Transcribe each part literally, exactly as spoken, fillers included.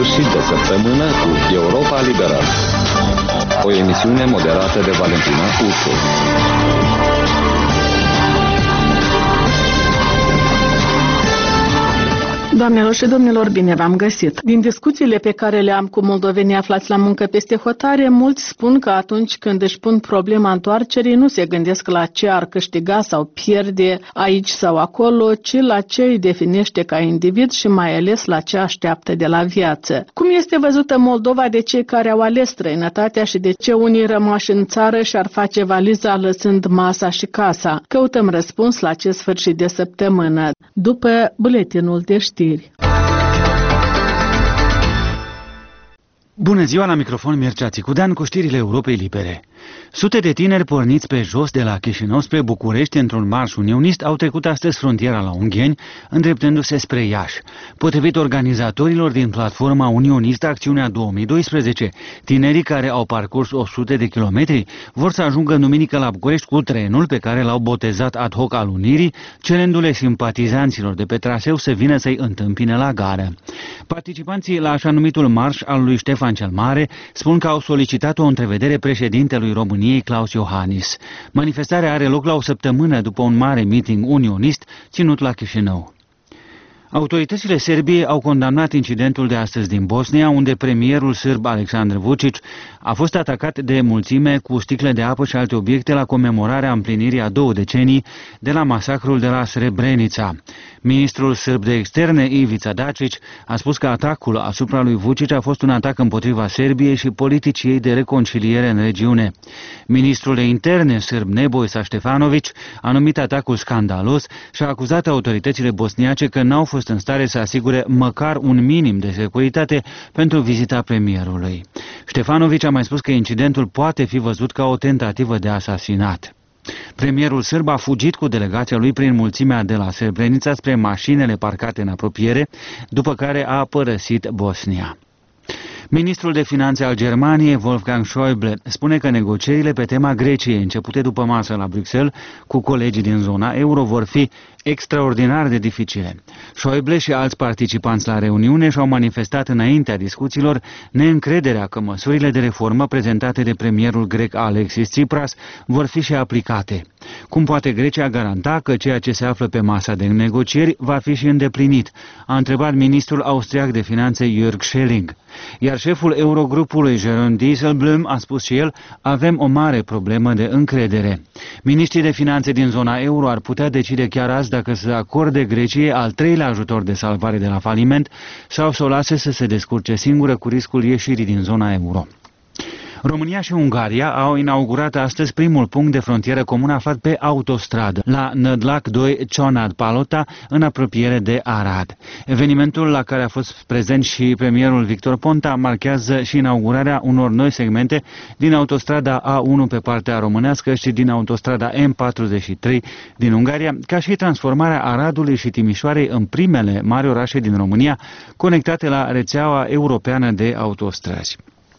sfârșit de săptămână cu Europa Liberă. O emisiune moderată de Valentina Ursu. Doamnelor și domnilor, bine v-am găsit! Din discuțiile pe care le am cu moldovenii aflați la muncă peste hotare, mulți spun că atunci când își pun problema întoarcerii, nu se gândesc la ce ar câștiga sau pierde aici sau acolo, ci la ce îi definește ca individ și mai ales la ce așteaptă de la viață. Cum este văzută Moldova de cei care au ales străinătatea și de ce unii rămași în țară și-ar face valiza lăsând masa și casa? Căutăm răspuns la acest sfârșit de săptămână, după buletinul de știri. Bună ziua, la microfon Mircea Țicudean cu știrile Europei Libere. Sute de tineri porniți pe jos de la Chișinău spre București într-un marș unionist au trecut astăzi frontiera la Ungheni, îndreptându-se spre Iași. Potrivit organizatorilor din platforma unionistă Acțiunea două mii doisprezece, tinerii care au parcurs o sută de kilometri vor să ajungă duminică la București cu trenul pe care l-au botezat ad hoc al Unirii, cerându-le simpatizanților de pe traseu să vină să-i întâmpine la gară. Participanții la așa numitul marș al lui Ștefan cel Mare spun că au solicitat o întrevedere președintelui României, Klaus Iohannis. Manifestarea are loc la o săptămână după un mare meeting unionist ținut la Chișinău. Autoritățile Serbiei au condamnat incidentul de astăzi din Bosnia, unde premierul sârb Aleksandar Vučić a fost atacat de mulțime cu sticle de apă și alte obiecte la comemorarea împlinirii a două decenii de la masacrul de la Srebrenica. Ministrul sârb de externe, Ivica Dačić, a spus că atacul asupra lui Vučić a fost un atac împotriva Serbiei și politicii ei de reconciliere în regiune. Ministrul de interne sârb Nebojša Stefanović a numit atacul scandalos și a acuzat autoritățile bosniace că n-au fost în stare să asigure măcar un minim de securitate pentru vizita premierului. Stefanović a mai spus că incidentul poate fi văzut ca o tentativă de asasinat. Premierul sârb a fugit cu delegația lui prin mulțimea de la Srebrenica spre mașinile parcate în apropiere, după care a părăsit Bosnia. Ministrul de Finanțe al Germaniei, Wolfgang Schäuble, spune că negocierile pe tema Greciei, începute după masă la Bruxelles, cu colegii din zona euro, vor fi extraordinar de dificile. Schäuble și alți participanți la reuniune și-au manifestat înaintea discuțiilor neîncrederea că măsurile de reformă prezentate de premierul grec Alexis Tsipras vor fi și aplicate. Cum poate Grecia garanta că ceea ce se află pe masa de negocieri va fi și îndeplinit? A întrebat ministrul austriac de finanțe Jörg Schelling. Iar șeful Eurogrupului, Jeroen Dijsselbloem, a spus și el: avem o mare problemă de încredere. Miniștrii de finanțe din zona euro ar putea decide chiar azi dacă să acorde Greciei al treilea ajutor de salvare de la faliment sau să o lase să se descurce singură cu riscul ieșirii din zona euro. România și Ungaria au inaugurat astăzi primul punct de frontieră comun aflat pe autostradă, la Nădlac doi Cionad Palota, în apropiere de Arad. Evenimentul, la care a fost prezent și premierul Victor Ponta, marchează și inaugurarea unor noi segmente din autostrada A unu pe partea românească și din autostrada M patruzeci și trei din Ungaria, ca și transformarea Aradului și Timișoarei în primele mari orașe din România conectate la rețeaua europeană de autostrăzi.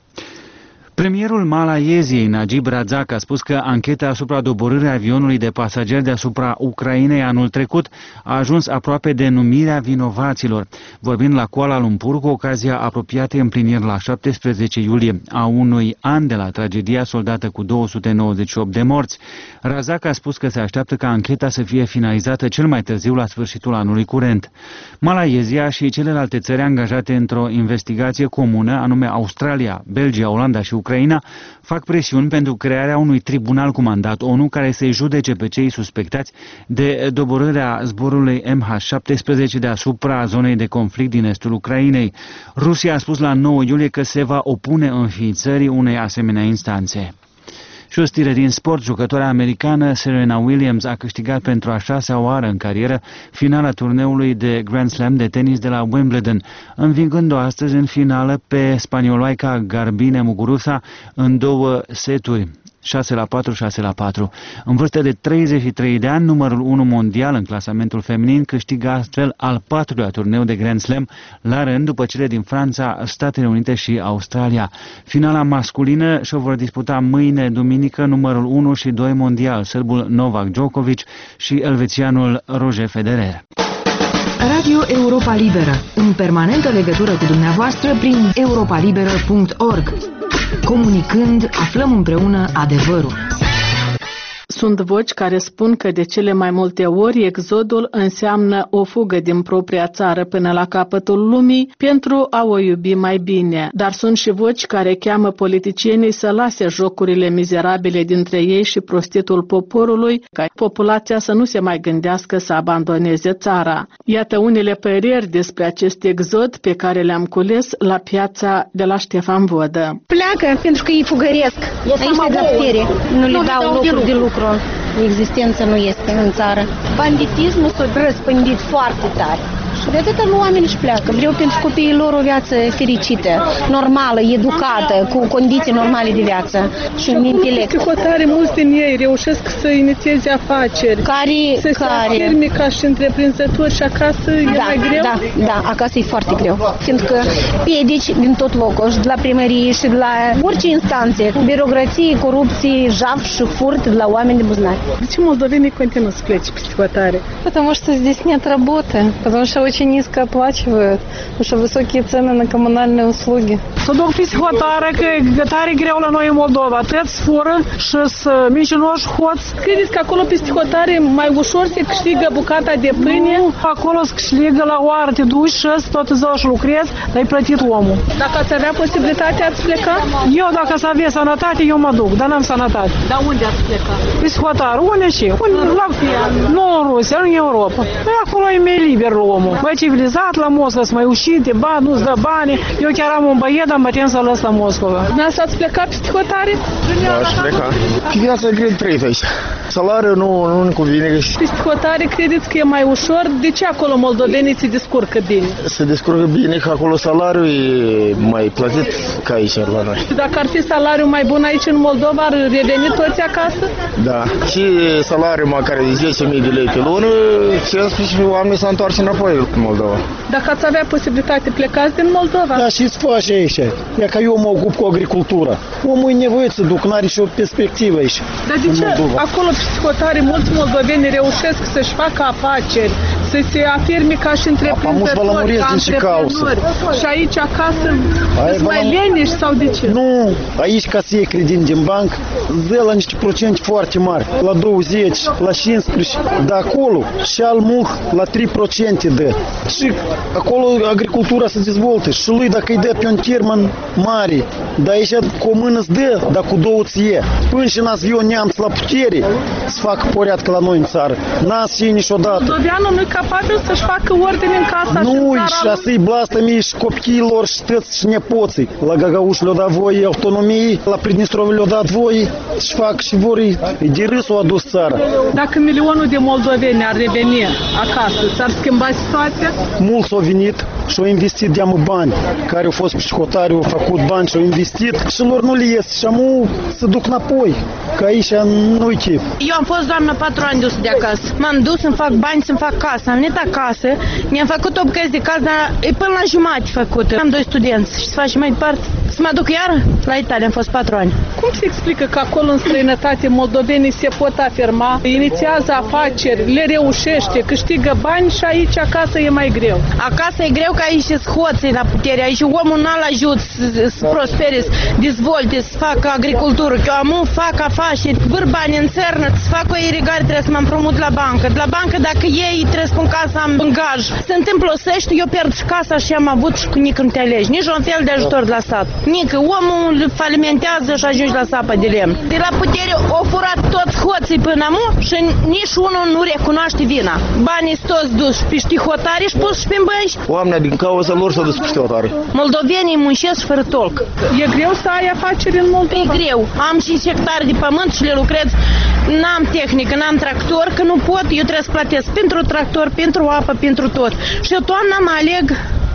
Premierul Malaysiei, Najib Razak, a spus că ancheta asupra doborârii avionului de pasageri deasupra Ucrainei anul trecut a ajuns aproape de numirea vinovaților. Vorbind la Kuala Lumpur cu ocazia apropiatei împliniri la șaptesprezece iulie a unui an de la tragedia soldată cu două sute nouăzeci și opt de morți, Razak a spus că se așteaptă ca ancheta să fie finalizată cel mai târziu la sfârșitul anului curent. Malaysia și celelalte țări angajate într-o investigație comună, anume Australia, Belgia, Olanda și Ucraina, fac presiuni pentru crearea unui tribunal cu mandat ONU care să-i judece pe cei suspectați de doborârea zborului M H șaptesprezece deasupra zonei de conflict din estul Ucrainei. Rusia a spus la nouă iulie că se va opune înființării unei asemenea instanțe. Și o știre din sport, jucătoarea americană Serena Williams a câștigat pentru a șasea oară în carieră finala turneului de Grand Slam de tenis de la Wimbledon, învingând-o astăzi în finală pe spanioloica Garbine Muguruza în două seturi. șase la patru, șase la patru. În vârstă de treizeci și trei de ani, numărul unu mondial în clasamentul feminin câștigă astfel al patrulea turneu de Grand Slam la rând după cele din Franța, Statele Unite și Australia. Finala masculină și-o vor disputa mâine, duminică, numărul unu și doi mondial, sârbul Novak Djokovic și elvețianul Roger Federer. Radio Europa Liberă, în permanentă legătură cu dumneavoastră prin europa liberă punct org. Comunicând, aflăm împreună adevărul. Sunt voci care spun că de cele mai multe ori exodul înseamnă o fugă din propria țară până la capătul lumii pentru a o iubi mai bine. Dar sunt și voci care cheamă politicienii să lase jocurile mizerabile dintre ei și prostitul poporului, ca populația să nu se mai gândească să abandoneze țara. Iată unele păreri despre acest exod pe care le-am cules la piața de la Ștefan Vodă. Pleacă pentru că îi fugăresc. Aici de găptere. Nu le dau locuri de lucru. Existența nu este în țară. Banditismul s-a răspândit foarte tare. Și de atâta oamenii își pleacă. Vreau pentru copiii lor o viață fericită, normală, educată, cu condiții normale de viață și un intelect. Psihotare, mulți din ei reușesc să inițieze afaceri, care, să se care... afirme ca și întreprinzători și acasă da, e mai greu? Da, da, acasă e foarte greu. Fiindcă piedici din tot locul, și de la primărie și de la orice instanțe, birocrație, corupție, jaf și furt de la oameni de buzunar. De ce moldovenii continuă să plece психотare? Потому что здесь нет работы, потому что очень низко оплачивают, потому что высокие цены на коммунальные услуги. Să duc psihotare, că tare greu la noi în Moldova, atât fură și să mincinoși hoți. Credeți că acolo pe psihotare mai ușor se câștigă bucata de pâine? Nu, acolo se câștigă la oară, te duci și tot ziua și lucrezi, dar ai plătit omul. Dacă ați avea posibilitatea, ați pleca? Eu dacă să avea sănătate, eu mă duc, dar n-am sănătate. Dar unde ați pleca? Psihotar, unde și? Unde? La... Nu în Rusia, în Europa. Păi acolo e mai liber omul. Mai civilizat la Moscova, să mai ușite, ba, nu-ți dă bani. Eu chiar am un băiet, dar mă tem să lăs la Moscova. Dumneavoastră ați plecat psihotare? Da, aș pleca. Viața e greu de trăit aici. Salariul nu, nu ne convine. Psihotare credeți că e mai ușor? De ce acolo moldovenii se descurcă bine? Se descurcă bine că acolo salariul e mai plătit ca aici la noi. Dacă ar fi salariul mai bun aici în Moldova, ar reveni toți acasă? Da. Și salariul măcar de zece mii de lei pe lună, și oamenii s-au întors înapoi în Moldova. Dacă ați avea posibilitate, plecați din Moldova? Da, și-ți face aici. E ca eu mă ocup cu agricultura. Omul e nevoit să duc, n-are și o perspectivă aici. Dar de ce Moldova? Acolo psihotare mulți moldoveni reușesc să-și facă afaceri, să se afirme ca și întreprinzători, ca antreprenori? Și aici acasă sunt mai leniși sau de ce? Nu, aici ca să iei credit din banc, dă la niște procente foarte mari, la douăzeci, la cincisprezece, dar acolo și al muh la trei la sută dă. Și acolo agricultura se dezvoltă și lui dacă îi dă pe un termen mare, dar aici cu o mână îți dă, dar cu două ți ie. Până și n-ați văzut neamț la putere să facă poreatcă la noi în țară. N-ați fi niciodată. Moldoveanul nu e capabil să-și facă ordine în casa nu, și în țara și asta-i blastămii și copiilor și tăți și nepoții. La Gagauș le-au dat voi autonomii, la Pridnistrov le-au dat voi și fac și vor, e de râs o adus țara. Dacă milionul de moldoveni ar reveni acasă, s-ar schimba situația? Mulți au venit și au investit de-amă bani, care au fost psihotari, au făcut bani și au investit și lor nu le ies și amu se duc înapoi, că aici nu-i chip. Eu am fost, doamnă, patru ani dus de acasă. M-am dus să-mi fac bani, să-mi fac casă. Am venit acasă, mi-am făcut o bucăți de casă, dar e până la jumătate făcută. Am doi studenți și să faci mai departe. Să mă duc iar la Italia, am fost patru ani. Cum se explică că acolo în străinătate moldovenii se pot afirma, inițiază afaceri, le reușește, câștigă bani și aici acasă e mai greu? Acasă e greu că aici sunt hoții la putere, aici omul n-al ajut să, să prospere, să dezvolte, să facă agricultură, că eu am fac afaceri, vâr bani în țărnă, să fac o irigare, trebuie să mă împrumut la bancă. De la bancă, dacă ei trebuie să pun casa am în gaj. Se întâmplă o sește, eu pierd și casa și am avut și cu nici nu te alegi, nici un fel de ajutor de la stat. Nici omul falimentează și ajunge la sapă de lemn. De la putere au furat toți hoții până mu și nici unul nu recunoaște vina. Banii toți duși pe știhotari și pus și pe bănci. Oamenii din cauza lor s-au dus pe știhotari. Moldovenii muncesc fără tolc. E greu să ai afaceri în Moldova? E greu. Am cinci hectare de pământ și le lucrez. N-am tehnică, n-am tractor, că nu pot, eu trebuie să plătesc pentru tractor, pentru apă, pentru tot. Și eu toamna mă aleg cu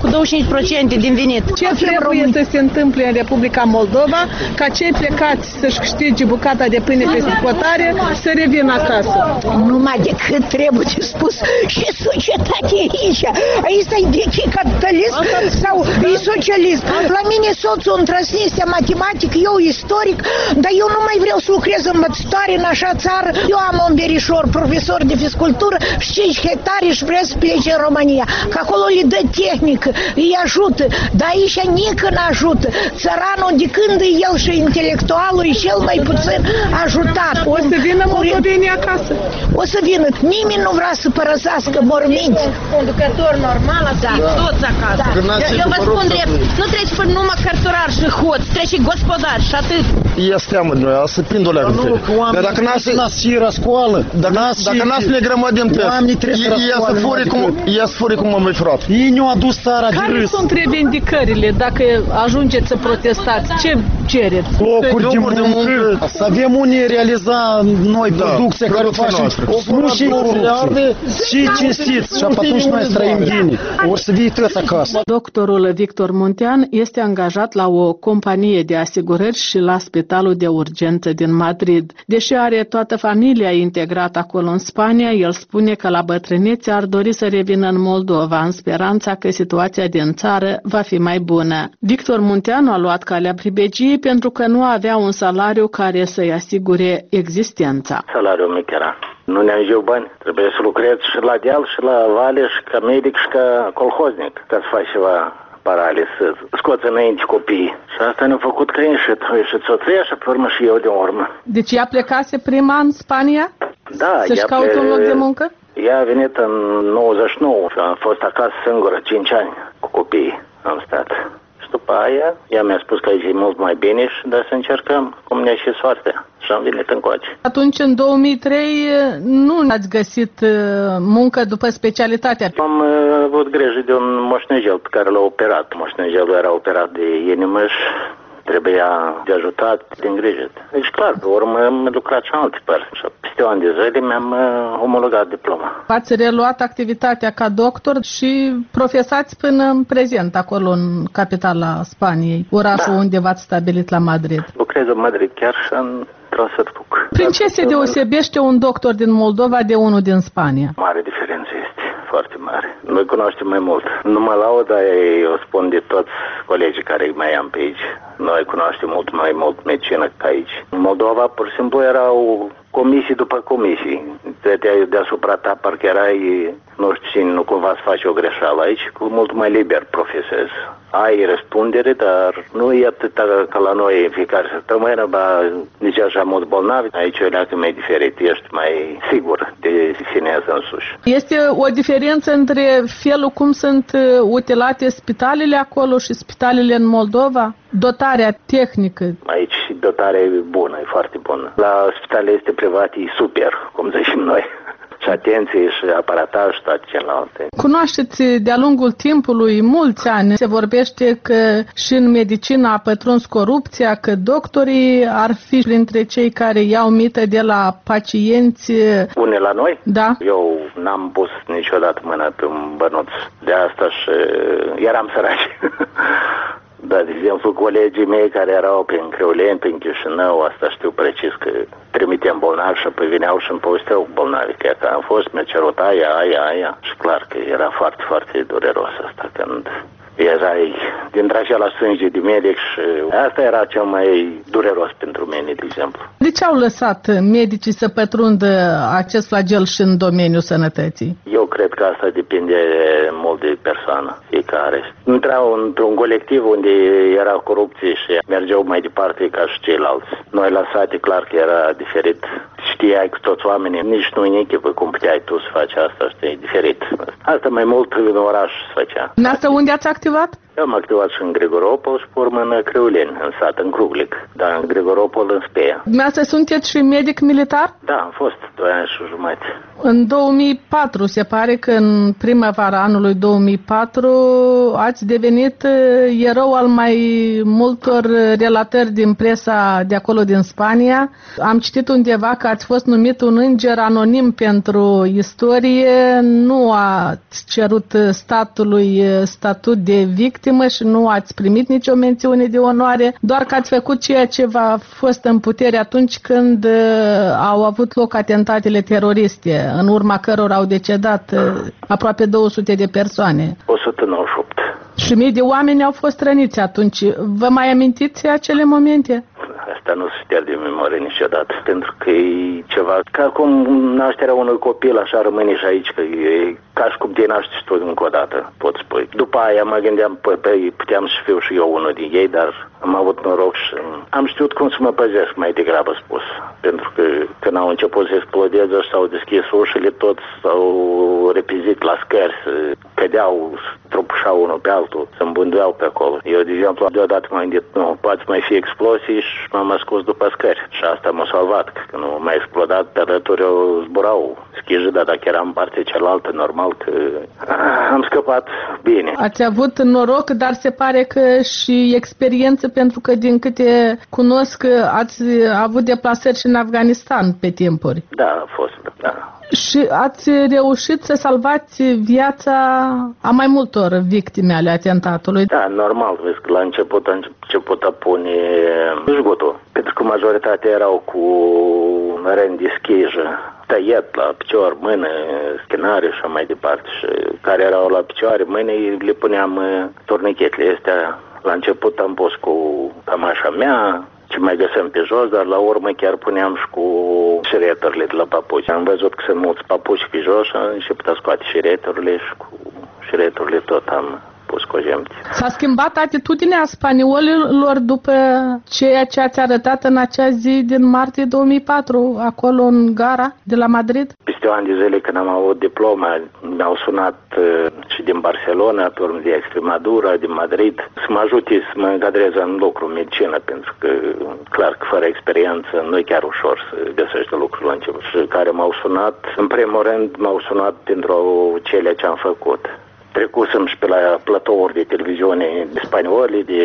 cu douăzeci și cinci la sută din venit. Ce trebuie să se întâmple în Republica Moldova ca cei plecați să-și câștige bucata de pâine peste hotare să revină acasă? Numai decât trebuie de spus și societatea aici. Aici e capitalism sau e socialism. La mine soțul întrăsnise matematic, eu istoric, dar eu nu mai vreau să lucrez învățătoare în așa țară. Eu am un verișor, profesor de fiscultură și cinci hectare și vrea să plece în România. Că acolo le dă tehnică, îi ajută, dar aici nică n-ajută. Țăranul de când e el și intelectualul e cel mai puțin ajutat. O să vină moldovenii acasă. O să vină. Nimeni nu vrea să părăsească morminți. Conducător normal, da. Toți acasă. Da. Eu, eu vă spun drept, nu treci pe numai cărturar și hoț, treci și gospodar și atât. Este teamă de noi, să prind o leagă. Dar dacă n-ați nasci la școală, dacă n-ați ne grămădim pe ea să furi cum ea să furi cum mă mai frat. Ei nu adus țara de Care râs. sunt revendicările dacă ajungeți să protestați? Ce cereți? Locuri de muncă, să avem unii realiza noi producție care o facem smuși și cinstiți și atunci noi străim bine. O să vii toți acasă. Doctorul Victor Muntean este angajat la o companie de asigurări și la Spitalul de Urgență din Madrid. Deși are toată familia integrată acolo în Spania, el spune că la bătrânețe ar dori să revină în Moldova, în speranța că situația din țară va fi mai bună. Victor Muntean a luat calea pribegiei pentru că nu avea un salariu care să-i asigure existența. Salariul mic era. Nu ne ajungeau bani. Trebuie să lucrezi și la deal, și la vale, și ca medic, și ca colhoznic, ca să faci ceva parale, să scoți înainte copiii. Și asta ne-a făcut că a ieșit. A ieșit soția și pe urmă și eu de urmă. Deci ea plecase prima în Spania? Da. Să-și caute ple... un loc de muncă? Ea a venit în nouăzeci și nouă și a fost acasă singură, cinci ani, cu copiii am stat. Și după aia, ea mi-a spus că aici e mult mai bine și da să încercăm cum ne-a și soartea. Și am venit încoace. Atunci, în două mii trei, nu ați găsit muncă după specialitatea? Am avut grijă de un moșnegel pe care l-a operat. Moșnegelul era operat de inimă și trebuia de ajutat, de îngrijit. Deci, clar, pe urmă am lucrat și în alte părți. Și peste o an de zile mi-am omologat diploma. V-ați reluat activitatea ca doctor și profesați până în prezent, acolo în capitala Spaniei, orașul da. Unde v-ați stabilit la Madrid. Lucrez în Madrid chiar și în Trasătpuc. Prin ce se deosebește un doctor din Moldova de unul din Spania? Mare diferență este, foarte mare. Noi cunoaștem mai mult. Nu mă laud, dar eu spun de toți colegii care mai am pe aici. Noi cunoaștem mult mai mult medicină ca aici. În Moldova, pur și simplu, erau comisii după comisii. Deasupra ta parcă erai, nu știu cine, nu cumva să faci o greșeală aici, cu mult mai liber profesezi. Ai răspundere, dar nu e atât ca la noi în fiecare săptămână, ba nici așa mult bolnavi. Aici e leacă mai diferit, ești mai sigur de sine însuși. Este o diferență între felul cum sunt utilate spitalele acolo și spitalele în Moldova? Dotarea tehnică? Aici dotarea e bună, e foarte bună. La spitale este privat, e super, cum zicem noi. Și atenție și aparataj și toate celelalte. Cunoașteți de-a lungul timpului, mulți ani, se vorbește că și în medicină a pătruns corupția, că doctorii ar fi printre cei care iau mită de la pacienți. Une la noi? Da. Eu n-am pus niciodată mâna pe un bănuț. De asta și eram săraci. Da, de exemplu, colegii mei care erau prin Creuleni, prin Chișinău, asta știu precis că trimitem bolnavi și apoi veneau și îmi povesteau bolnavi, că am fost, mi-a cerut aia, aia, aia. Și clar că era foarte, foarte dureros asta când erai dintre același sânge de medic și asta era cel mai dureros pentru mine, de exemplu. De ce au lăsat medicii să pătrundă acest flagel și în domeniul sănătății? Eu cred că asta depinde mult de persoană, fiecare. Intrau într-un colectiv unde era corupție și mergeau mai departe ca și ceilalți. Noi la sate, clar că era diferit. Știai că toți oamenii, nici nu în echipă, cum puteai tu să faci asta, știi, diferit. Asta mai mult în oraș se făcea. Dumneavoastră unde ați activat? Eu am activat și în Grigoropol și pe urmă în Crăuleni, în sat, în Cruglic, dar în Grigoropol, în Speia. Dumneavoastră sunteți și medic militar? Da, am fost doi ani și jumătate. În două mii patru, se pare că în primăvara anului două mii patru ați devenit erou al mai multor relatări din presa de acolo din Spania. Am citit undeva că ați fost numit un înger anonim pentru istorie, nu ați cerut statului statut de victimă și nu ați primit nicio mențiune de onoare, doar că ați făcut ceea ce v-a fost în putere atunci când au avut loc atentatele teroriste, în urma cărora au decedat aproape două sute de persoane. o sută nouăzeci și opt. Și mii de oameni au fost răniți atunci. Vă mai amintiți acele momente? Asta nu se pierde din memorie niciodată, pentru că e ceva, ca cum nașterea unui copil, așa rămâne și aici, că e ca și cum te naști tu încă o dată, pot spui. După aia mă gândeam, păi, păi puteam să fiu și eu unul din ei, dar am avut noroc și am știut cum să mă păzesc, mai degrabă spus. Pentru că când au început să explodeze și s-au deschis ușile, toți s-au repezit la scări, să cădeau, tropușau unul pe altul, se îmbânduiau pe acolo. Eu, de exemplu, deodată m-am gândit, nu, poate mai fi explozii și m-am ascuns după scări. Și asta m-a salvat, că nu m-a explodat, pe alături eu zburau schijă, dar dacă eram în partea cealaltă, normal că am scăpat bine. Ați avut noroc, dar se pare că și experiență, pentru că din câte cunosc ați avut deplasări și în Afganistan pe timpuri. Da, a fost, da. Și ați reușit să salvați viața a mai multor victime ale atentatului. Da, normal, vezi că la început a început a pune jgutul, pentru că majoritatea erau cu răni de schijă, tăiet la picior, mână, schinare și mai departe. Și care erau la picioare, mâine le puneam turnichetele astea. La început am pus cu cămașa mea, ce mai găseam pe jos, dar la urmă chiar puneam și cu șiretările de la papuci. Am văzut că sunt mulți papuci pe jos și am început a scoate șiretările și cu șiretările tot am pus cojemți. S-a schimbat atitudinea spaniolilor după ceea ce ați arătat în acea zi din martie două mii patru, acolo în gara de la Madrid? Peste un an de zile când am avut diploma, mi-au sunat uh, și din Barcelona, pe urmă de Extremadura, din Madrid, să mă ajute să mă încadrez în lucru, medicină, pentru că, clar că fără experiență nu e chiar ușor să găsești lucruri la început. Și care m-au sunat, în primul rând m-au sunat pentru cele ce am făcut. Trecusem și pe la platouri de televiziune de spanioli, de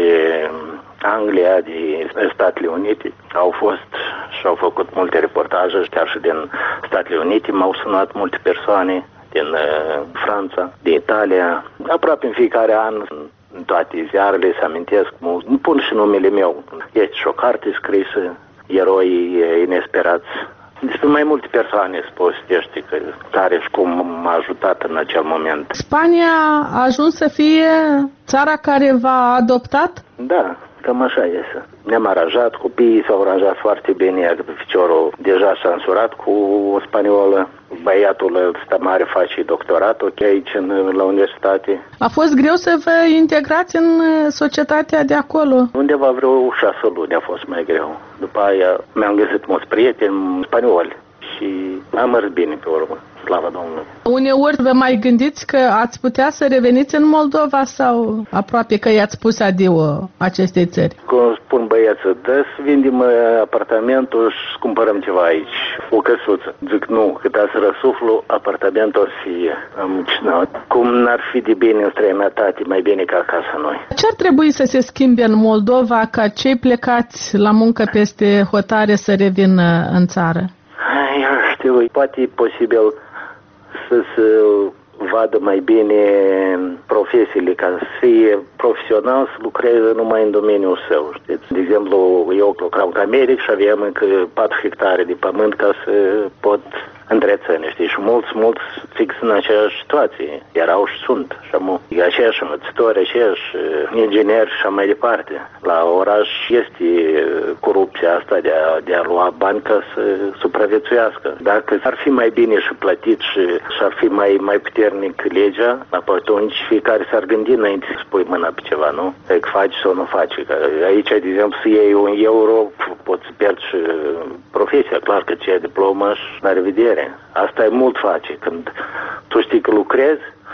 Anglia, de Statele Unite. Au fost și au făcut multe reportaje, chiar și din Statele Unite m-au sunat multe persoane, din uh, Franța, din Italia. Aproape în fiecare an, în toate ziarele, se amintesc mult. Nu pun și numele meu. Este și o carte scrisă, Eroi inesperați. Despre mai multe persoane povestește că care și cum m-a ajutat în acel moment. Spania a ajuns să fie țara care v-a adoptat? Da, cam așa este. Ne-am aranjat, copiii s-au aranjat foarte bine, iar ficiorul deja s-a însurat cu o spaniolă. Băiatul ăsta mare face doctoratul aici în, la universitate. A fost greu să vă integrați în societatea de acolo? Undeva vreo șase luni a fost mai greu. După aia mi-am găsit mulți prieteni spanioli și am mers bine pe urmă. Slavă Domnului. Uneori vă mai gândiți că ați putea să reveniți în Moldova sau aproape că i-ați pus adio acestei țări? Cum spun băieții, dă să vindem apartamentul și cumpărăm ceva aici, o căsuță. Zic nu, cât să răsuflu, apartamentul o să fie. Am cum n-ar fi de bine în străinătate, mai bine ca acasă noi. Ce ar trebui să se schimbe în Moldova ca cei plecați la muncă peste hotare să revină în țară? Eu știu, poate e posibil să se vadă mai bine profesiile, ca să fie profesional, să lucreze numai în domeniul său, știți? De exemplu, eu lucram ca medic și aveam încă patru hectare de pământ ca să pot întreține, știi? Și mulți, mulți fix în aceeași situație. Erau și sunt. Și am aceiași învățători, aceiași ingineri și mai departe. La oraș este corupția asta de a, de a lua bani ca să supraviețuiască. Dacă ar fi mai bine și plătit și, și ar fi mai, mai puternic legea, atunci fiecare s-ar gândi înainte să pui mâna pe ceva, nu? Că faci sau nu faci. Că aici, de exemplu, să iei un euro, poți să pierzi și profesia. Clar că ți ai diplomă și la revedere. Asta e mult face. Când tu știi că lucrezi și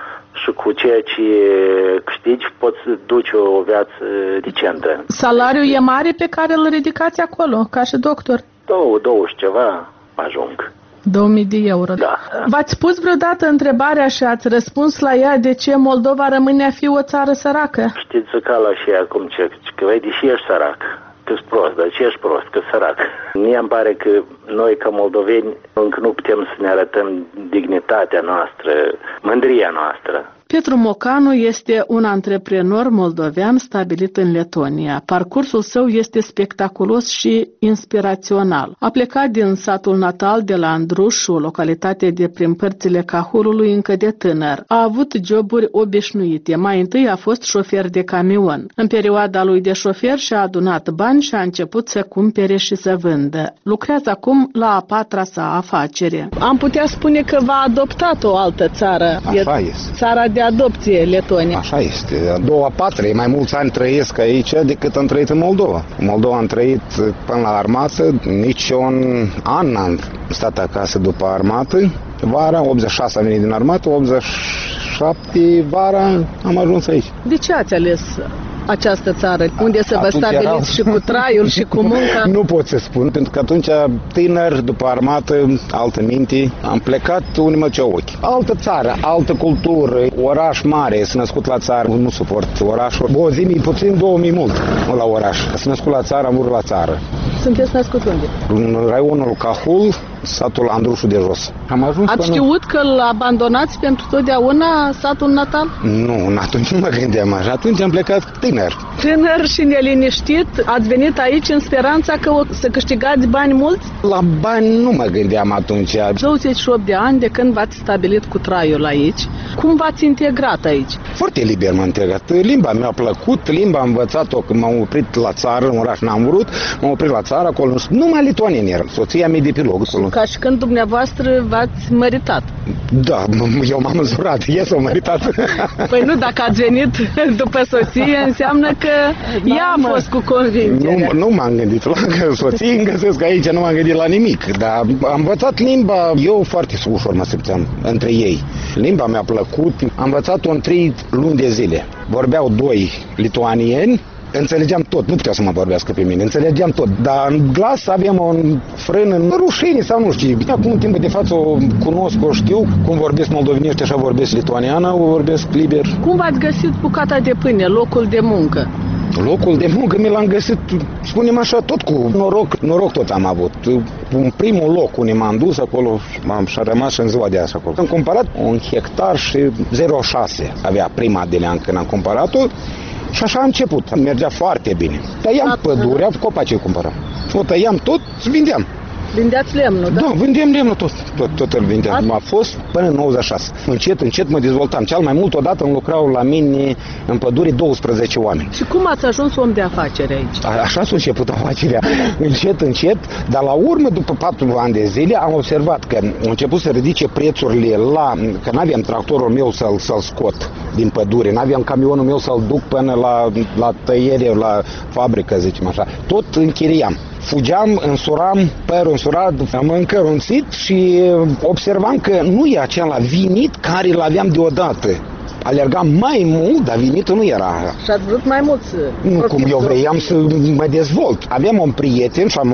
și cu ceea ce câștigi poți duce o viață decentă. Salariul e mare pe care îl ridicați acolo, ca și doctor? Două, două și ceva ajung. două mii de euro. Da. V-ați pus vreodată întrebarea și ați răspuns la ea de ce Moldova rămâne a fi o țară săracă? Știți că la și acum ce, că vei, deși ești sărac, că-s prost, dar ce ești prost, că sărac. Mie îmi pare că noi ca moldoveni încă nu putem să ne arătăm dignitatea noastră, mândria noastră. Petru Mocanu este un antreprenor moldovean stabilit în Letonia. Parcursul său este spectaculos și inspirațional. A plecat din satul natal de la Andruș, o localitate de prin părțile Cahulului, încă de tânăr. A avut joburi obișnuite. Mai întâi a fost șofer de camion. În perioada lui de șofer și-a adunat bani și a început să cumpere și să vândă. Lucrează acum la a patra sa afacere. Am putea spune că v-a adoptat o altă țară. Așa este. Țara de adopție, Letonia. Așa este. A doua, patra, mai mulți ani trăiesc aici decât am trăit în Moldova. În Moldova am trăit până la armată, nici un an am stat acasă după armată. Vara, optzeci și șase am venit din armată, optzeci și șapte vara am ajuns aici. De ce ați ales această țară, unde să vă stabiliți erau... și cu traiul și cu munca? Nu pot să spun, pentru că atunci tânăr, după armată, altă minte, am plecat unii mă ce ochi. Altă țară, altă cultură, oraș mare, s-a născut la țară, nu suport orașul. O zi mi puțin, două mii mult la oraș. S-a născut la țară, am vrut la țară. Sunteți născut unde? În raionul Cahul, satul Andrușul de jos. Am ajuns Ați până... știut că îl abandonați pentru totdeauna satul natal? Nu, atunci nu mă gândeam așa. Atunci am plecat tânăr. Tânăr și neliniștit, ați venit aici în speranța că o să câștigați bani mulți? La bani nu mă gândeam atunci. douăzeci și opt de ani de când v-ați stabilit cu traiul aici. Cum v-ați integrat aici? Foarte liber m-am integrat. Limba mi-a plăcut, limba am învățat-o când m-am oprit la țară, în oraș n-am vrut, m-am oprit la țară, acolo numai lituanieni eram. Soția mea de pilog. Ca și când dumneavoastră v-ați măritat. Da, eu m-am însurat, e s-o măritat. Păi nu, dacă ați venit după soție, înseamnă că da, ea a fost cu convingere. Nu, nu m-am gândit la că soții îmi găsesc aici, nu m-am gândit la nimic. Dar am învățat limba, eu foarte ușor mă simțeam între ei. Limba mi-a plăcut, am învățat-o în trei luni de zile. Vorbeau doi lituanieni, înțelegeam tot, nu puteau să mă vorbească pe mine, înțelegeam tot, dar în glas aveam un frân în rușine sau nu știu. Acum în timpul de față o cunosc, o știu, cum vorbesc moldovenești, așa vorbesc lituaniană, o vorbesc liber. Cum v-ați găsit bucata de pâine, locul de muncă? Locul de muncă mi l-am găsit, spunem așa, tot cu noroc, noroc tot am avut. În primul loc unde m-am dus acolo m-am și-a rămas și în ziua de azi acolo. Am cumpărat un hectar și zero virgulă șase avea prima de lean când am cumpărat-o. Și așa a început. Mergea foarte bine. Tăiam pădurea, copacii cumpăram. O tăiam tot și vindeam. Vindeați lemnul, da? Da, vindeam lemnul tot. Tot, tot îl vindeam. A fost până în nouăzeci și șase. Încet, încet mă dezvoltam. Cel mai mult odată îmi lucrau la mine în pădure douăsprezece oameni. Și cum ați ajuns om de afaceri aici? A, așa s-a început afacerea. Încet, încet. Dar la urmă, după patru ani de zile, am observat că au început să ridice prețurile la... Că n-aveam tractorul meu să-l, să-l scot din pădure. N-aveam camionul meu să-l duc până la, la tăiere, la fabrică, zicem așa. Tot închiriam. Fugeam, însuram, părul însurat, am încărunțit și observam că nu e acela vinit care îl aveam deodată. Alergam mai mult, dar vinitul nu era. Și ați vrut mai mult să... Nu, cum eu vreau să mă dezvolt. Aveam un prieten și am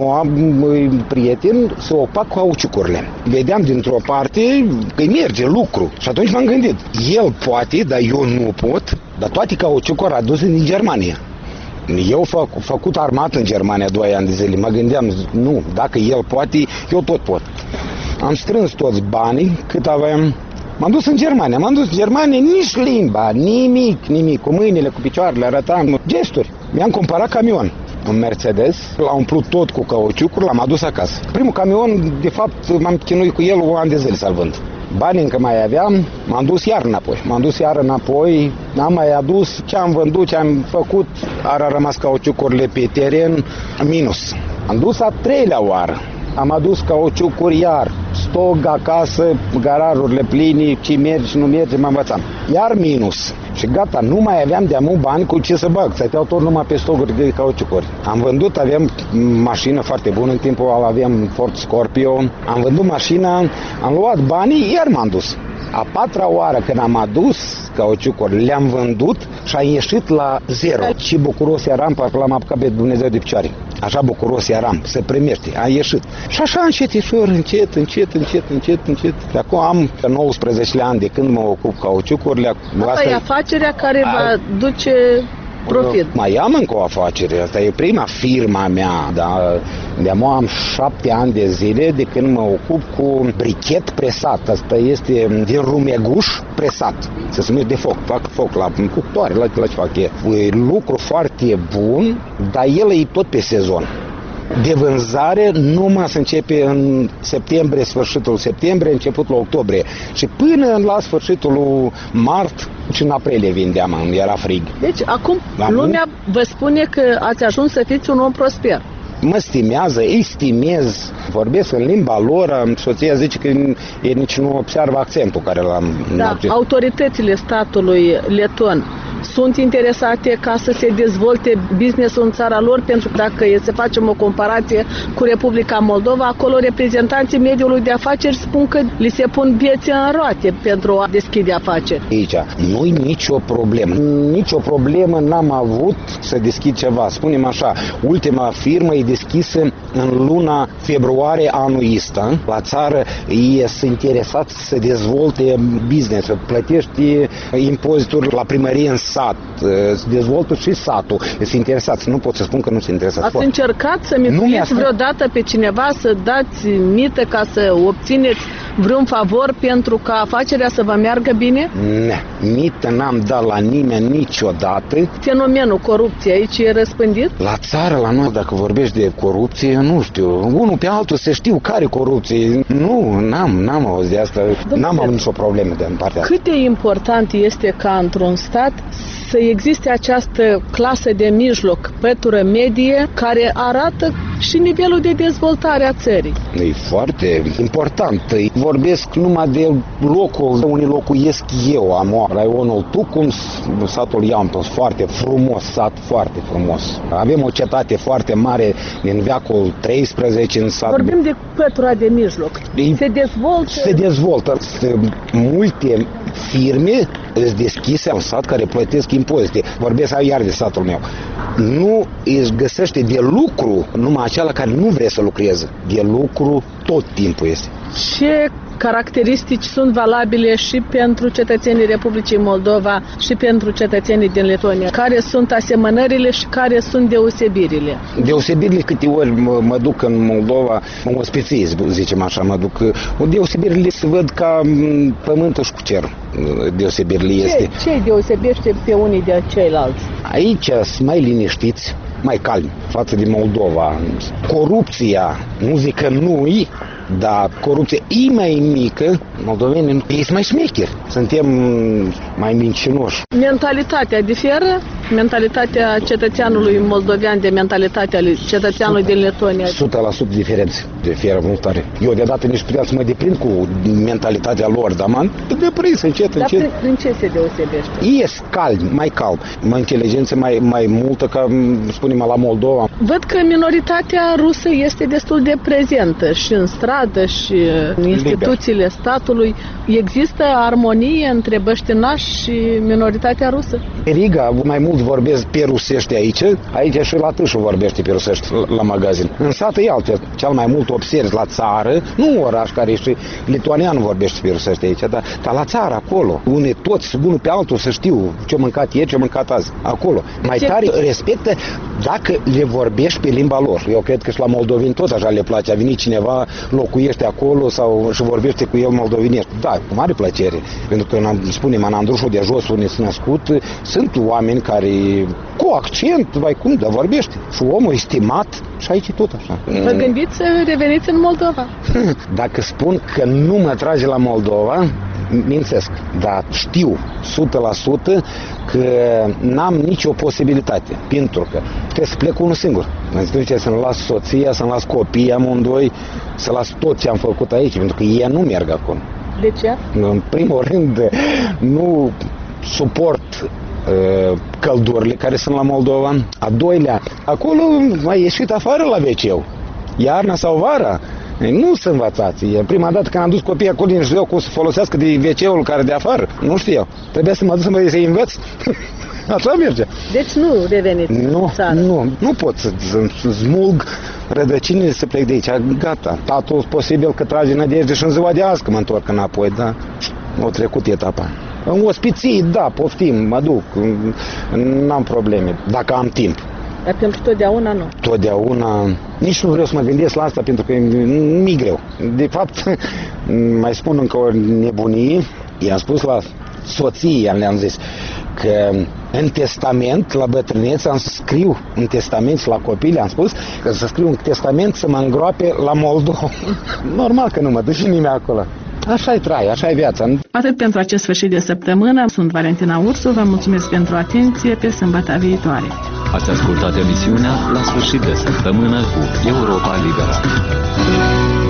un prieten să ocupa cu cauciucurile. Vedeam dintr-o parte că merge lucru. Și atunci m-am gândit, el poate, dar eu nu pot, dar toate cauciucuri aduse din Germania. Eu fac făcut armată în Germania doi ani de zile. Mă gândeam, nu, dacă el poate, eu tot pot. Am strâns toți banii cât aveam. M-am dus în Germania. M-am dus în Germania, nici limba, nimic, nimic. Cu mâinile, cu picioarele, arătam gesturi. Mi-am cumpărat camion. Un Mercedes, l-am umplut tot cu cauciucuri, l-am adus acasă. Primul camion, de fapt, m-am chinuit cu el un an de zile să-l vând. Banii încă mai aveam, m-am dus iar înapoi. M-am dus iar înapoi, am mai adus ce am vândut, ce am făcut, ar rămas cauciucurile pe teren, minus. Am dus a treilea oară. Am adus cauciucuri iar, stoc acasă, garajurile pline, ce merge și nu merge, mă învățam. Iar minus. Și gata, nu mai aveam de-amul bani cu ce să bag. Stăteau tot numai pe stocuri de cauciucuri. Am vândut, aveam mașină foarte bună, în timpul ăla aveam Ford Scorpio. Am vândut mașina, am luat banii, iar m-am dus. A patra oară când am adus cauciucuri, le-am vândut și a ieșit la zero. Și bucuros eram, parcă l-am apucat pe Dumnezeu de picioare. Așa bucuros eram, se primește, a ieșit. Și așa încetișor, încet, încet, încet, încet, încet. De acum am nouăsprezece ani de când mă ocup cauciucurile. Asta, asta e afacerea care a... va duce profit. Mai am încă o afacere, asta e prima firma mea, dar de-am am șapte ani de zile de când mă ocup cu brichet presat. Asta este din rumeguș presat. Se numește de foc, fac foc la cuptoare, la, la ce fac e. E lucru foarte bun, dar el e tot pe sezon. De vânzare numai se începe în septembrie, sfârșitul septembrie, începutul octombrie. Și până la sfârșitul mart și în aprilie vindeam, era frig. Deci acum la lumea mult? Vă spune că ați ajuns să fiți un om prosper. Mă stimează, îi stimez, vorbesc în limba lor, soția zice că e nici nu observă accentul care l-am... Da, autoritățile statului leton sunt interesate ca să se dezvolte business-ul în țara lor, pentru că dacă e să facem o comparație cu Republica Moldova, acolo reprezentanții mediului de afaceri spun că li se pun bețe în roate pentru a deschide afaceri. Aici nu-i nicio problemă. Nicio problemă n-am avut să deschid ceva. Spunem așa, ultima firmă e deschisă în luna februarie anul ăsta. La țară e interesat să dezvolte business, să plătești impozituri la primărie în sat, se dezvoltă și satul. Este interesat, nu pot să spun că nu se interesat. Ați încercat să mituiți vreodată pe cineva, să dați mită ca să obțineți vreun favor pentru ca afacerea să vă meargă bine? Nu, mită n-am dat la nimeni niciodată. Fenomenul corupției aici e răspândit? La țară, la noi, dacă vorbești de corupție, nu știu, unul pe altul să știu care corupție. Nu, n-am, n-am auzit de asta, Domnule, n-am avut nicio problemă de în partea asta. Cât de important este ca într-un stat să existe această clasă de mijloc, pătură medie, care arată și nivelul de dezvoltare a țării? E foarte important. Vorbesc numai de locul unde locuiesc eu, am raionul Tucum, satul Iampos, foarte frumos, sat foarte frumos. Avem o cetate foarte mare din veacul treisprezece în sat. Vorbim de pătura de mijloc. E, se dezvoltă? Se dezvoltă. Multe firme îți deschise în sat care plătesc impozite. Vorbesc iar de satul meu. Nu își găsește de lucru numai acela care nu vrea să lucreze. De lucru tot timpul este. Ce caracteristici sunt valabile și pentru cetățenii Republicii Moldova și pentru cetățenii din Letonia? Care sunt asemănările și care sunt deosebirile? Deosebirile, câte ori mă, mă duc în Moldova, mă spețiez, zicem așa, mă duc. Deosebirile se văd ca pământul și cu cer. Deosebirile ce, este. Ce deosebește pe unii de ceilalți? Aici sunt mai liniștiți, mai calmi față de Moldova. Corupția, nu zic că nu-i, dar corupția e mai mică, moldovenii ei sunt mai șmecheri, suntem mai mincinoși. Mentalitatea diferă? Mentalitatea cetățeanului moldovean de mentalitatea cetățeanului din Letonia? o sută la sută diferențe, diferă mult tare. Eu deodată nici puteam să mă deprind cu mentalitatea lor, dar m-am deprins încet, încet. Dar prin ce se deosebește? Ies calm, mai calm, mai inteligență mai, mai multă, ca spunem la Moldova. Văd că minoritatea rusă este destul de prezentă și în stradă și în instituțiile statului. Există armonie între băștinași și minoritatea rusă? Riga, mai mult vorbesc pe rusește aici, aici și la Tâșu vorbește pe rusește la magazin. În sat e altfel, cel mai mult observi la țară, nu oraș care și lituanian vorbește pe rusește aici, dar, dar la țară, acolo, unde toți, unul pe altul să știu ce-o mâncat ieri, ce-o mâncat azi, acolo. Mai ce... tare respectă dacă le vorbești pe limba lor. Eu cred că și la moldovini tot așa le place. A venit cineva, locuiește acolo sau și vorbește cu el moldovinești. Da, cu mare plăcere. Pentru că, spunem, în Andrușul de jos, unde s-a născut, sunt oameni care cu accent, vai cum, dar vorbește. Și omul estimat și aici tot așa. Vă gândiți să reveniți în Moldova? Dacă spun că nu mă trage la Moldova, mințesc, dar știu o sută la sută că n-am nicio posibilitate, pentru că trebuie să plec unul singur. Mă zice să-mi las soția, să-mi las copiii amândoi, să las tot ce am făcut aici, pentru că ei nu merg acolo. De ce? În primul rând, nu suport uh, căldurile care sunt la Moldova. A doilea, acolo mai ieșit afară la veceu. Iarna sau vara, Nu sunt învățați. E prima dată când am dus copiii acolo, nici știu cum să folosească de ve ce-ul care de afară. Nu știu. Trebuia să mă duc să mă să-i învăț. Așa merge. Deci nu reveniți nu, în țară? Nu, nu pot să, să, să smulg rădăcinile să plec de aici. Gata. Tatul posibil că trage nădejde și în ziua de azi că mă întorc înapoi, da? O trecut etapa. În ospiții, da, poftim, mă duc. N-am probleme, dacă am timp. Dar pentru totdeauna nu? Totdeauna. Nici nu vreau să mă gândesc la asta pentru că mi-e greu. De fapt, mai spun încă o nebunie. I-am spus la soție, le-am zis că în testament, la bătrânețe, am să scriu în testament și la copii, am spus că să scriu un testament să mă îngroape la Moldova. Normal că nu mă duce nimeni acolo. Așa-i trai, așa-i viața. Atât pentru acest sfârșit de săptămână. Sunt Valentina Ursu, vă mulțumesc pentru atenție, pe sâmbătă viitoare. Ați ascultat emisiunea La sfârșit de săptămână cu Europa Liberă.